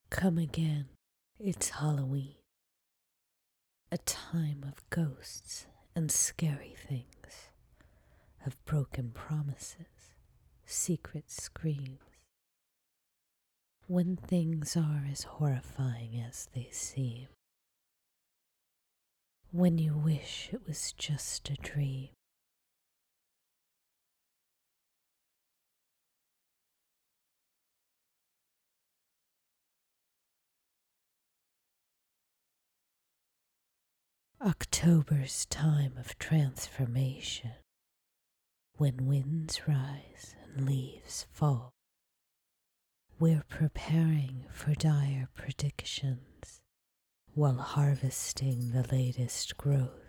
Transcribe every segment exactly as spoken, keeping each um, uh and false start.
Come again, it's Halloween, a time of ghosts and scary things, of broken promises, secret screams. When things are as horrifying as they seem, when you wish it was just a dream. October's time of transformation, when winds rise and leaves fall. We're preparing for dire predictions while harvesting the latest growth.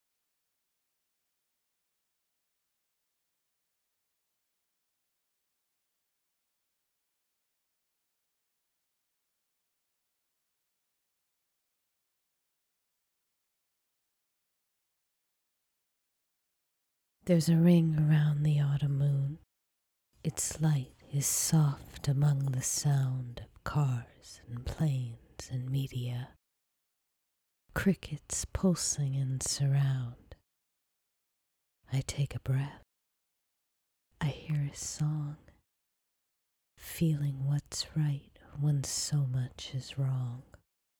There's a ring around the autumn moon. Its light is soft among the sound of cars and planes and media. Crickets pulsing in surround. I take a breath. I hear a song. Feeling what's right when so much is wrong.